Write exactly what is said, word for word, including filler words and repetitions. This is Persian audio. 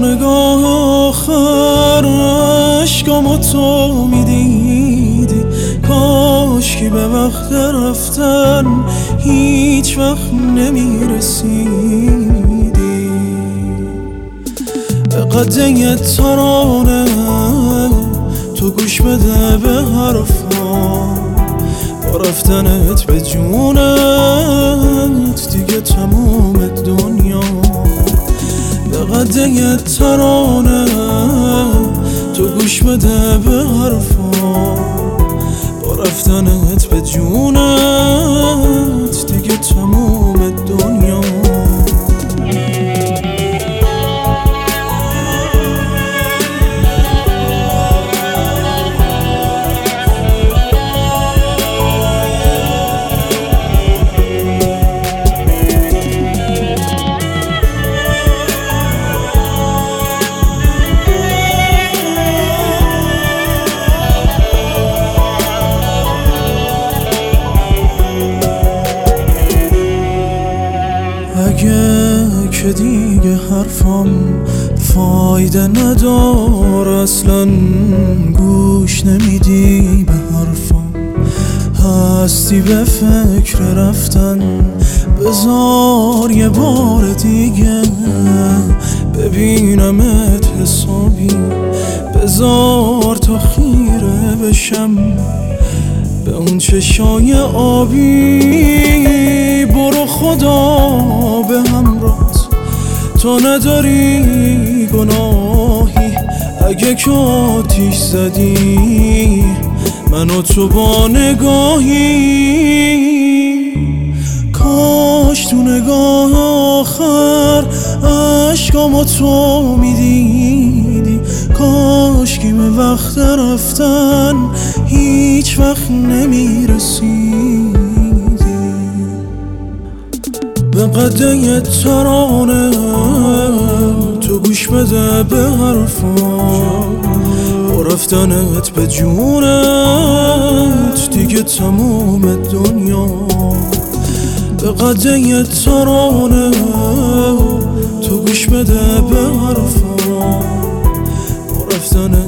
نگاه آخر عشقامو تو میدیدی، کاش که به وقت رفتن هیچ وقت نمیرسیدی. به قد یه ترانه تو گوش بده به حرفام، با رفتنت به جونت دیگه تموم دنیا. به قد یه ترانه تو گوش بده به حرفام، با رفتنت به جونت دیگه تموم دنیا. اگه که دیگه حرفم فایده نداره، اصلا گوش نمیدی به حرفم، هستی به فکر رفتن، بذار یه بار دیگه ببینمت حسابی، بذار تا خیره بشم به اون چشای آبی. برو خدا به همراهت، تو نداری گناهی، اگه که آتیش زدی منو تو با نگاهی. کاش تو نگاه آخر عشقامو تو میدیدی، کاش که به وقت رفتن هیچ وقت نمیرسیدی. به قد یه ترانه تو گوش بده به حرفام، با رفتنت به جونت دیگه تموم دنیا. به قد یه ترانه تو گوش بده به حرفام، با رفتنت